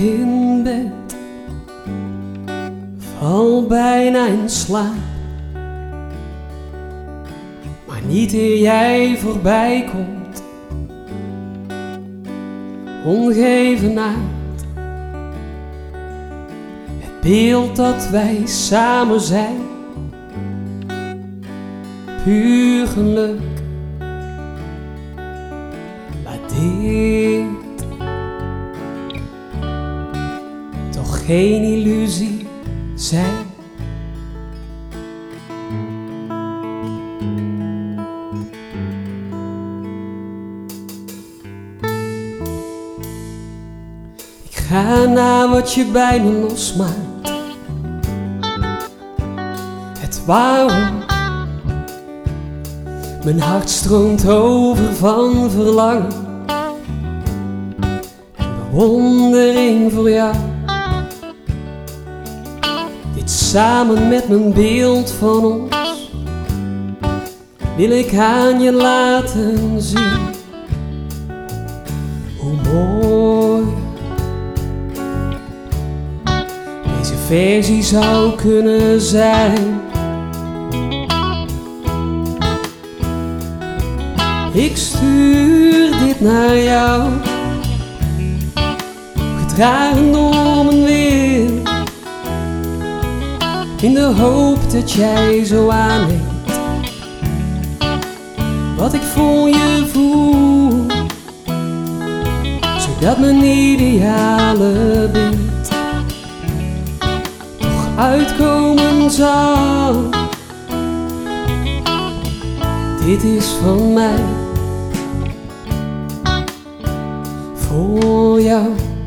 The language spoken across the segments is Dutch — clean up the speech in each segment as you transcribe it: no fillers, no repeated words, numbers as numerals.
in bed, val bijna in slaap, maar niet eer jij voorbij komt, ongeëvenaard. Het beeld dat wij samen zijn, puur geluk. Laat dit toch geen illusie zijn. Ik ga na wat je bij me losmaakt. Het waarom. Mijn hart stroomt over van verlangen en bewondering voor jou. Dit samen met mijn beeld van ons wil ik aan je laten zien. Hoe mooi deze versie zou kunnen zijn. Ik stuur dit naar jou, gedragen door mijn wil, in de hoop dat jij zo aanneemt wat ik voor je voel, zodat mijn ideale beeld toch uitkomen zal. Dit is van mij, voor jou.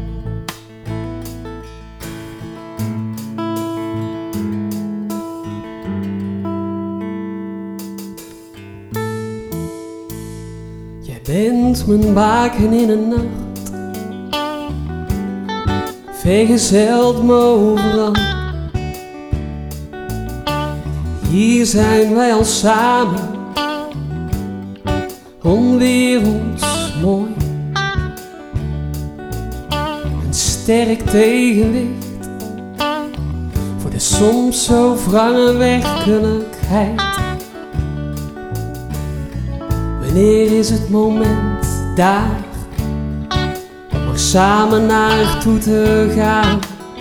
Jij bent mijn waken in een nacht, vergezelt me overal. Hier zijn wij al samen, onwerelds mooi. Een sterk tegenwicht voor de soms zo wrange werkelijkheid. Wanneer is het moment daar om er samen naartoe te gaan?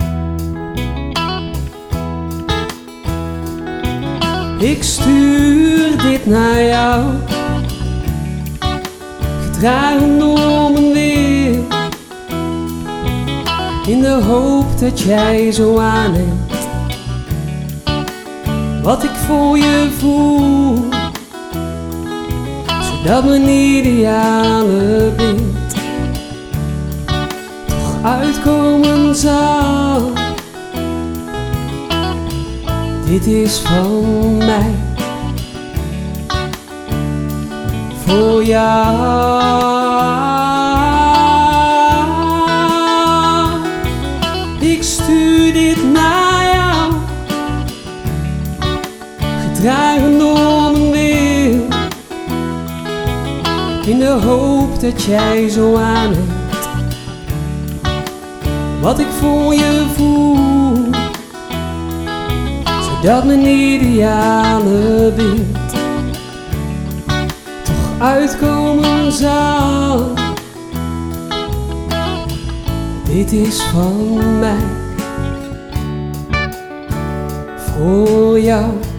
Ik stuur dit naar jou, gedragen door mijn wil, in de hoop dat jij zo aanneemt wat ik voor je voel, zodat mijn ideale beeld toch uitkomen zal. Dit is van mij, voor jou. Ik stuur dit naar jou, gedragen door mijn wil, in de hoop dat jij zo aanneemt wat ik voor je voel, zodat mijn ideale beeld toch uitkomen zal. Dit is van mij, voor jou.